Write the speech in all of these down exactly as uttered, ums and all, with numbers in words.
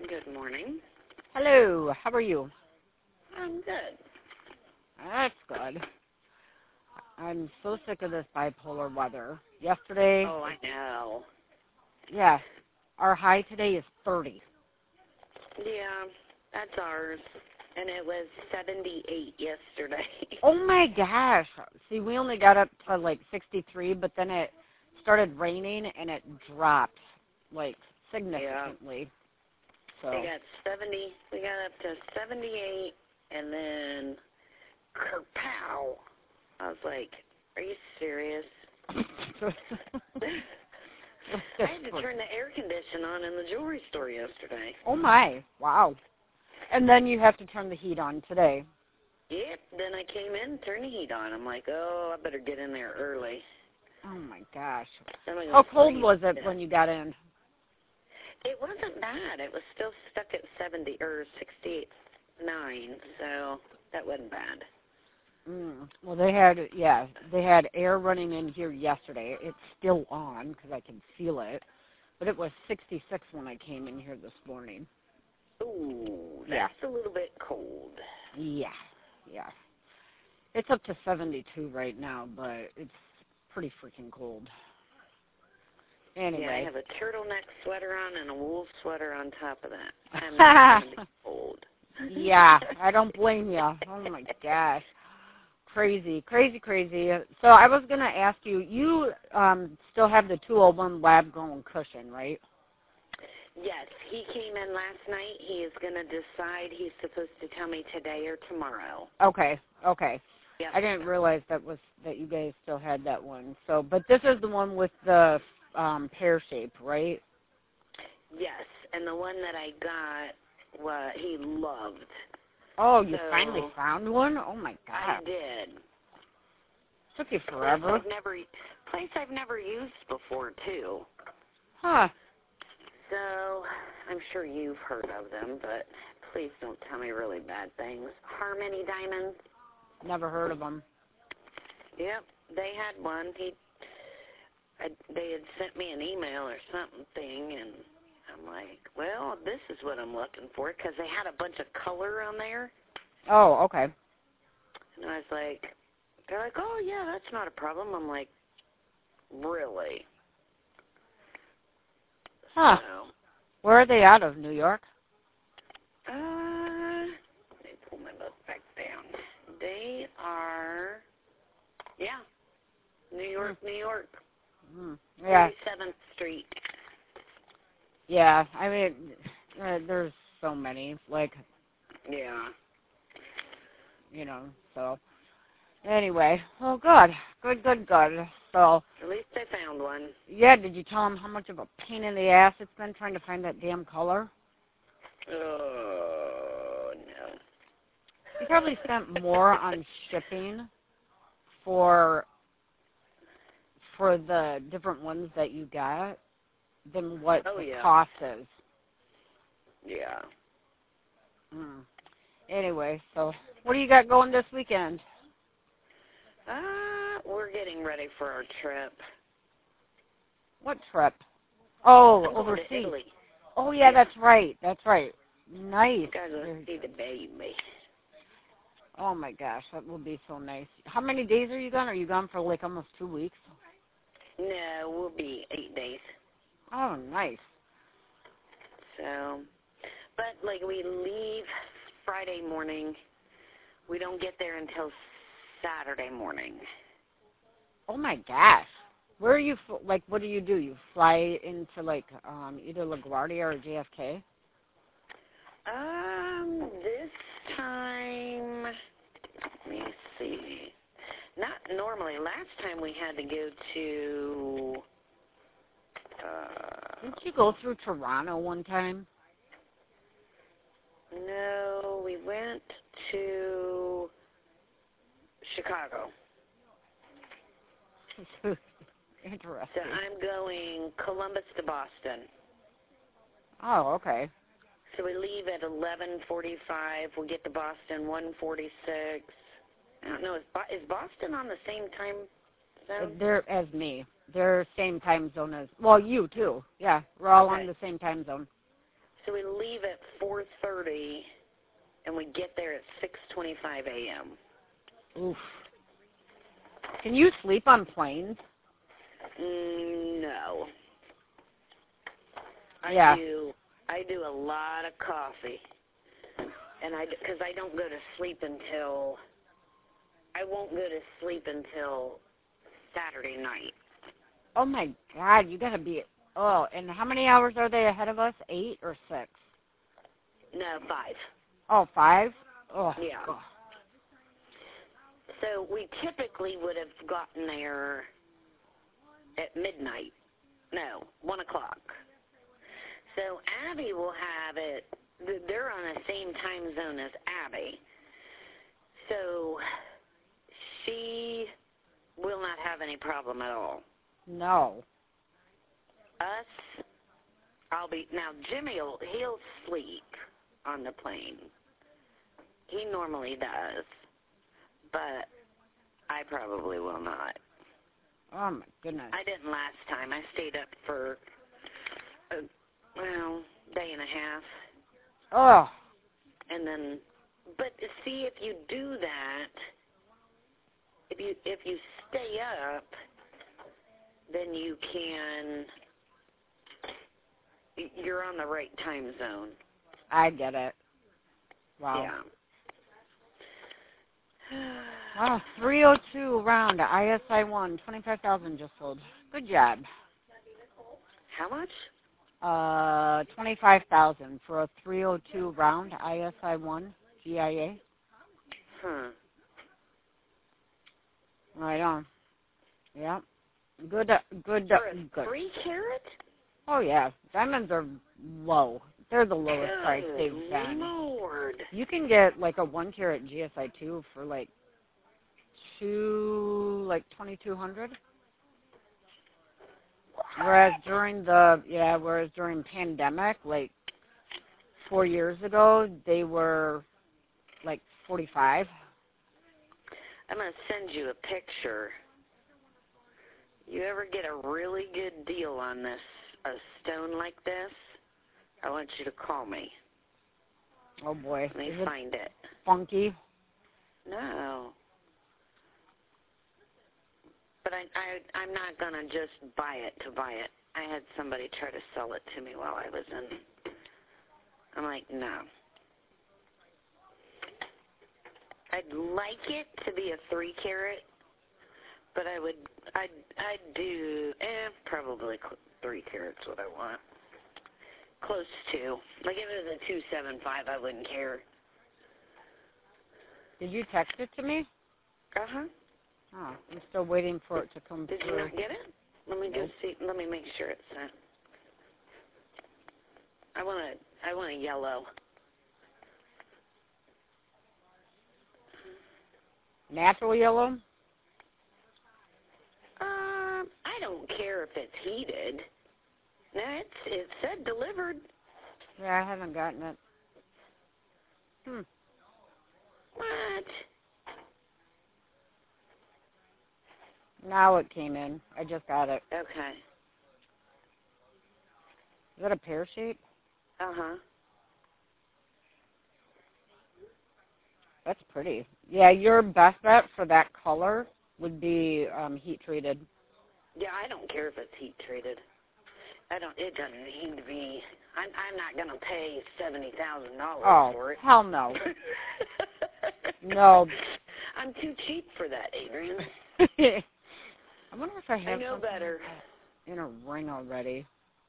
Good morning. Hello, how are you? I'm good. That's good. I'm so sick of this bipolar weather. Yesterday, Oh, I know. yeah, our high today is thirty. Yeah, that's ours. And it was seventy-eight yesterday. Oh my gosh. See, we only got up to like sixty-three, but then it started raining and it dropped like significantly. Yeah. So We got seventy. We got up to seventy-eight, and then kerpow. I was like, "Are you serious?" I had to turn the air condition on in the jewelry store yesterday. Oh my, wow. And then you have to turn the heat on today. Yep. Then I came in, turned the heat on. I'm like, "Oh, I better get in there early." Oh my gosh. Then I How go cold freeze was to it death. when you got in? It wasn't bad. It was still stuck at seventy or sixty-nine, so that wasn't bad. Mm. Well, they had, yeah, they had air running in here yesterday. It's still on because I can feel it. But it was sixty-six when I came in here this morning. Ooh, that's Yeah. a little bit cold. Yeah, yeah. It's up to seventy-two right now, but it's pretty freaking cold. Anyway. Yeah, I have a turtleneck sweater on and a wool sweater on top of that. I'm not going to be cold. Yeah, I don't blame you. Oh, my gosh. Crazy, crazy, crazy. So I was going to ask you, you um, still have the two oh one lab grown cushion, right? Yes, he came in last night. He is going to decide. He's supposed to tell me today or tomorrow. Okay, okay. Yep. I didn't realize that was that you guys still had that one. So, but this is the one with the um, pear shape, right? Yes, and the one that I got, what he loved. Oh, you So, finally found one? Oh my I God! did. Took you Place forever. I've never, place I've never used before too. Huh? So, I'm sure you've heard of them, but please don't tell me really bad things. Harmony Diamonds. Never heard of them. Yep, they had one. He, I, they had sent me an email or something, and I'm like, well, this is what I'm looking for, because they had a bunch of color on there. Oh, okay. And I was like, they're like, oh, yeah, that's not a problem. I'm like, really? Huh? So, Where are they out of? New York? uh, let me pull my book back down. They are, yeah, New York, New York. Mm. Yeah. thirty-seventh Street. Yeah. I mean, uh, there's so many. Like, Yeah. you know. So, anyway. Oh, good. Good. Good. Good. So. At least I found one. Yeah. Did you tell them how much of a pain in the ass it's been trying to find that damn color? Oh, no. You probably spent more on shipping for for the different ones that you got than what Oh, the yeah. cost is. Yeah. Mm. Anyway, so what do you got going this weekend? Uh, we're getting ready for our trip. What trip? Oh, I'm going to overseas. Italy. Oh, yeah, that's right. That's right. Nice. Gotta go see the baby. Oh, my gosh, that will be so nice. How many days are you gone? Are you gone for like almost two weeks? No, we'll be eight days. Oh, nice. So, but like we leave Friday morning. We don't get there until Saturday morning. Oh, my gosh. Where are you, f- like, what do you do? You fly into, like, um, either LaGuardia or J F K? Um, this time, let me see. Not normally. Last time we had to go to, uh, Didn't you go through Toronto one time? no, we went to Chicago. Interesting. So I'm going Columbus to Boston. Oh, okay. So we leave at eleven forty-five. We get to Boston one forty-six. I don't know. Is, Bo- is Boston on the same time zone? They're as me. They're same time zone as, well, you too. Yeah, we're all Okay. on the same time zone. So we leave at four thirty, and we get there at six twenty-five a.m. Oof. Can you sleep on planes? Mm, no. I Yeah. do. I do a lot of coffee, and I because I don't go to sleep until I won't go to sleep until Saturday night. Oh my God, you gotta be. Oh, and how many hours are they ahead of us? Eight or six? No, five. Oh, five. Oh. Yeah. Oh. So we typically would have gotten there at midnight. No, one o'clock. So Abby will have it. They're on the same time zone as Abby. So she will not have any problem at all. No. Us, I'll be, now Jimmy, will, he'll sleep on the plane. He normally does. But I probably will not. Oh my goodness. I didn't last time. I stayed up for, a, well, day and a half. Oh. And then, but see, if you do that, if you if you stay up, then you can, you're on the right time zone. I get it. Wow. Yeah. Wow, three oh two round, I S I one, twenty-five thousand just sold. Good job. How much? Uh, twenty-five thousand for a three oh two round, I S I one, G I A. Huh. Right on. Yeah. Good, uh, good, uh, For a good. three carat? Oh, yeah. Diamonds are low. They're the lowest Good price they've been. Lord. You can get, like, a one carat G S I two for, like, two, like, twenty-two hundred. Whereas during the, yeah, whereas during pandemic, like, four years ago, they were, like, forty-five. I'm going to send you a picture. You ever get a really good deal on this, a stone like this, I want you to call me. Oh, boy. Let me Is it find it. funky? No. But I, I, I'm not going to just buy it to buy it. I had somebody try to sell it to me while I was in. I'm like, no. I'd like it to be a three carat, but I would, I'd, I'd do, eh, probably cl- three carats what I want. Close to. Like if it was a two seven five, I wouldn't care. Did you text it to me? Uh-huh. Oh, I'm still waiting for it to come Did through. you not get it? Let me Nope. just see. Let me make sure it's sent. I want a, I want a yellow. Natural yellow? Um, I don't care if it's heated. No, it's it said delivered. Yeah, I haven't gotten it. Hmm. What? Now it came in. I just got it. Okay. Is that a pear shape? Uh-huh. That's pretty. Yeah, your best bet for that color would be um, heat treated. Yeah, I don't care if it's heat treated. I don't. It doesn't need to be. I'm. I'm not gonna pay seventy thousand dollars Oh, for it. hell no. No. I'm too cheap for that, Adrian. I wonder if I have I know something better. in a ring already.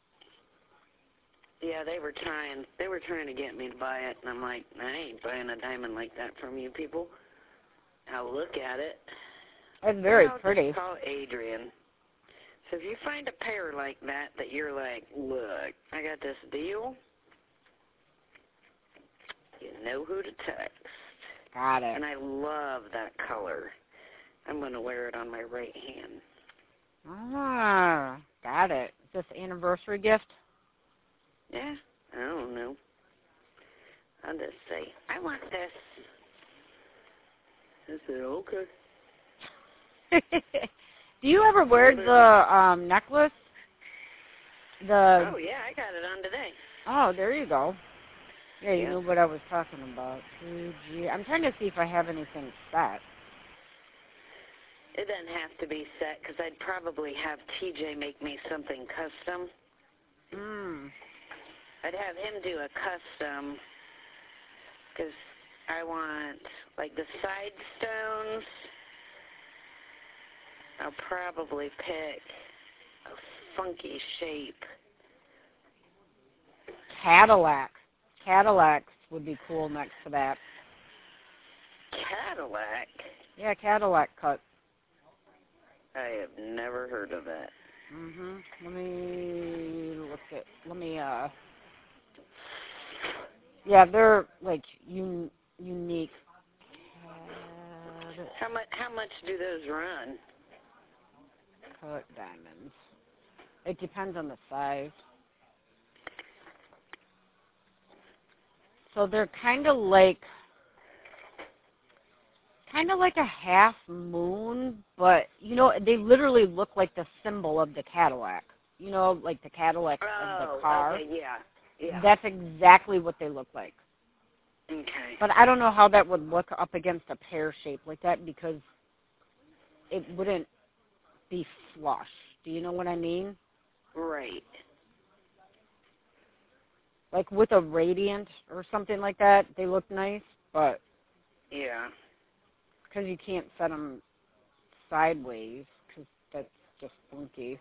Yeah, they were trying. They were trying to get me to buy it, and I'm like, I ain't buying a diamond like that from you people. I'll look at it. It's very I'll pretty. Just call Adrian. So if you find a pair like that that you're like, look, I got this deal, you know who to text. Got it. And I love that color. I'm going to wear it on my right hand. Ah, got it. Is this anniversary gift? Yeah, I don't know. I'll just say, I want this. I said, okay. Do you ever wear the um, necklace? The Oh, yeah, I got it on today. Oh, there you go. Yeah, you Yeah. knew what I was talking about. two G. I'm trying to see if I have anything set. It doesn't have to be set because I'd probably have T J make me something custom. Mm. I'd have him do a custom because I want, like, the side stones. I'll probably pick a funky shape. Cadillac. Cadillacs would be cool next to that. Cadillac? Yeah, Cadillac cut. I have never heard of that. Mhm. Let me look at. Let me. Uh. Yeah, they're like un, unique. Cad, How much? How much do those run? cut diamonds. It depends on the size. So they're kind of like, kind of like a half moon, but you know they literally look like the symbol of the Cadillac. You know, like the Cadillac of the Oh, car. okay, yeah, yeah. That's exactly what they look like. Okay. But I don't know how that would look up against a pear shape like that because it wouldn't be flush. Do you know what I mean? Right. Like with a radiant or something like that, they look nice, but Yeah. because you can't set them sideways because that's just funky.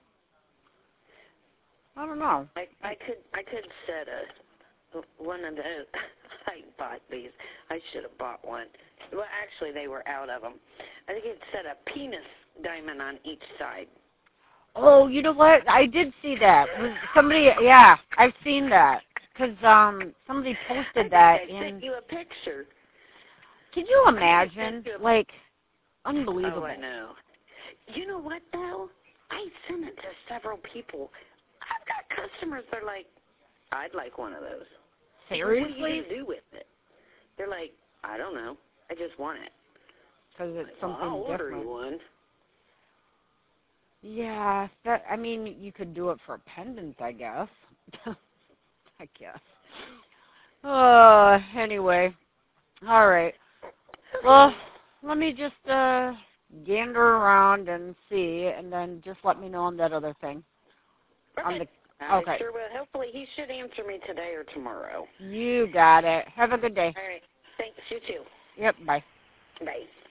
I don't know. I I could I could set a one of those. I bought these. I should have bought one. Well, actually, they were out of them. I think it set a penis diamond on each side. Oh, you know what? I did see that. Was somebody? Yeah, I've seen that because um somebody posted I that think I in. sent you a picture. Can you I think I imagine? sent you a- Like, unbelievable. Oh, I know. You know what though? I sent it to several people. I've got customers that are like, I'd like one of those. Seriously? What are you gonna do with it? They're like, I don't know. I just want it. Because it's Like, something well, I'll order different. you one. Yeah, that. I mean, you could do it for a pendant, I guess. I guess. Uh, anyway. All right. Well, let me just uh gander around and see, and then just let me know on that other thing. Okay. On the, I okay. sure will. Hopefully he should answer me today or tomorrow. You got it. Have a good day. All right. Thanks. You too. Yep. Bye. Bye.